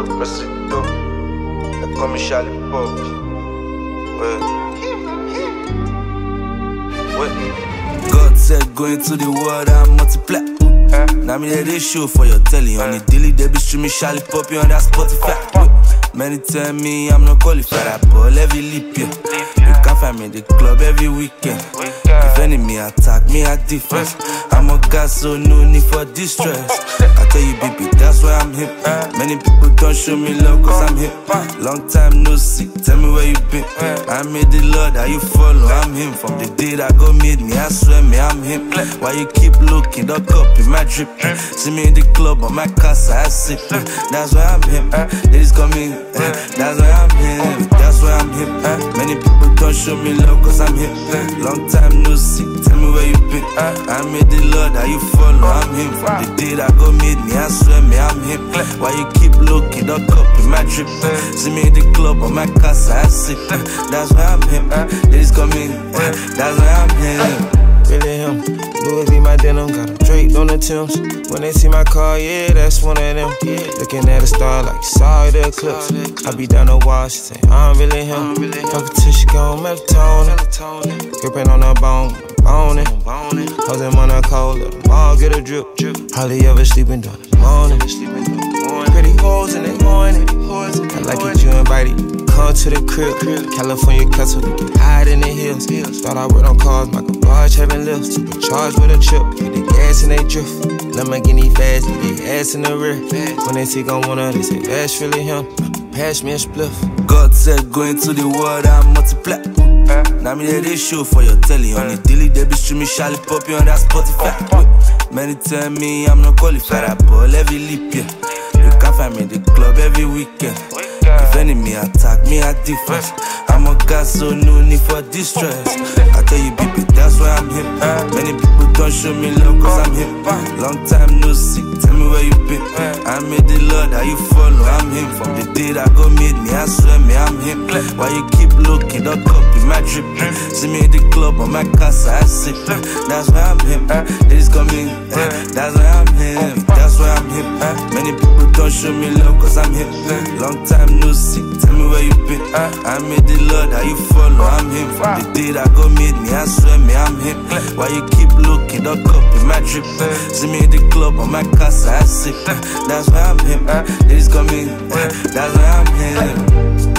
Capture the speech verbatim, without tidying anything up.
so press it up. They call me Charlie Pop. God said go into the world and multiply. Huh? Now me hear this show for your telly. On the daily they be streaming Charlie Pop on that Spotify. Wait. Many tell me I'm not qualified. I ball every leap year. You can find me in the club every weekend. If enemy attack me at defense, I'm a guy so no need for distress. I tell you baby that's why I'm hip. Many people don't show me love cause I'm hip. Long time no see, tell me where you been. I made the Lord that you follow, I'm him. From the day that God made me, I swear me I'm him. Why you keep looking, the cup in my drip. See me in the club on my casa, I sip. That's why I'm him. Ladies call me, that's why I'm him. That's why I'm hip. Many people don't show me love cause I'm hip. Long time no see, tell me where you been. I made the Lord that you follow, I'm him. From the day that God made me, I swear me I'm him. Why you keep looking, the cup in my drip. See me in the club on my casa, I sip. That's why I'm him. Ladies call me, that's why I'm him. Really him, Louis V my denim, got him draped on the Timbs. When they see my car, yeah, that's one of them. Looking at a star like saw the eclipse. I be down the wall, she say I'm really him. Competition gon' melatonin, gripping on the bone, boning. Hoes him on a cold, let them all get a drip. Hardly ever sleeping during the morning. Pretty hoes in the morning. I like it, you invited. Come to the crib, California castle, we can hide in the hills. Thought I worked on cars, my garage having lifts. Charged with a chip, get the gas and they drift. Lamborghini fast, get the ass in the rear. When they see gon' wanna, they say that's really him. Pass me a spliff. God said go into the world and multiply. Now me hear this show for your telly. On the daily they be streaming Charlie Pop on that Spotify. Many tell me I'm not qualified. I ball every leap year. You can find me in the club every weekend. If enemy attack me at defense, I'm a guy so no need for distress. I tell you baby that's why I'm hip. Many people don't show me love cause I'm hip. Long time no see, tell me where you been. I made the Lord that you follow, I'm him. From the day that God made me, I swear me I'm him. Why you keep looking, the cup in my drip. See me in the club on my casa, I sip. That's why I'm him. Ladies call me, that's why I'm him. That's why I'm hip. Many people don't show me love cause I'm hip. Long time no see, tell me where you been. I made the Lord that you follow, I'm him. From the day that God made me, I swear me I'm him. Why you keep looking, the cup in my drip. See me in the club on my casa, I sip. That's why I'm him. Ladies call me, that's why I'm him.